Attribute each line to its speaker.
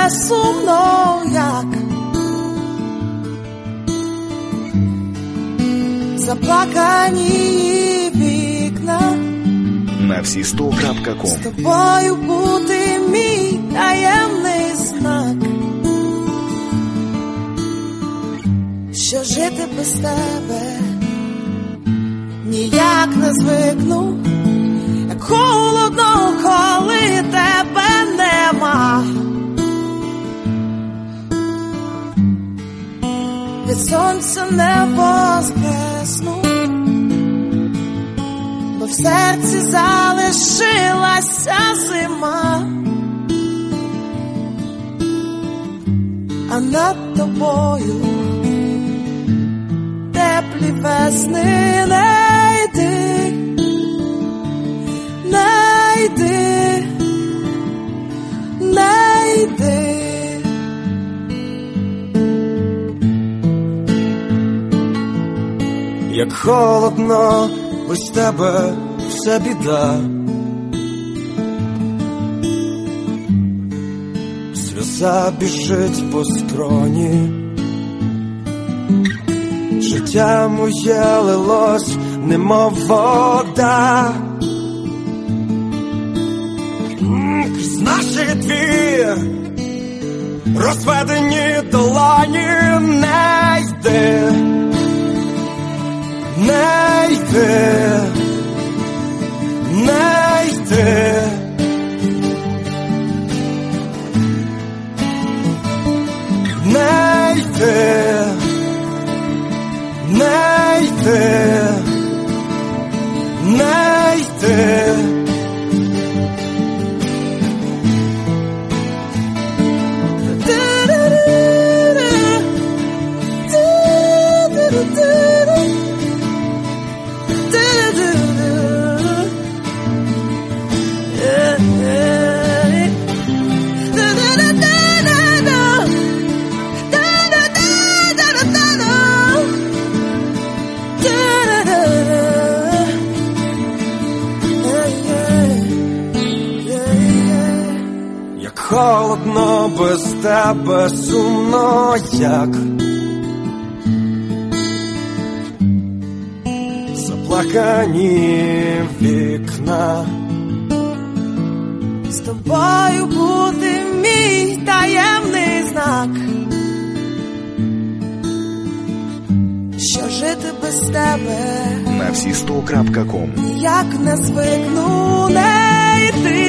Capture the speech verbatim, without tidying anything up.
Speaker 1: тебе сумно, як заплакані вікна.
Speaker 2: На всі сто крапка ком.
Speaker 1: З тобою бути мій таємний знак, що жити без тебе ніяк не звикну, як холодно, коли тебе нема. Від сонця не воскресну, бо в серці залишилася зима, а над тобою теплі весни. Не йди, не йди, не йди.
Speaker 3: Як холодно, без тебе вся біда. Сльоза біжить по скроні, життя моє лилось, немов вода. Крізь наші дві розведені долоні. Не йди, не йди, не йди. Не йди, не йди, не йди. Холодно, без тебе сумно, як заплакані вікна.
Speaker 1: З тобою бути мій таємний знак, що жити без тебе
Speaker 2: На всі сто крапка ком.
Speaker 1: ніяк не звикну. Не йти,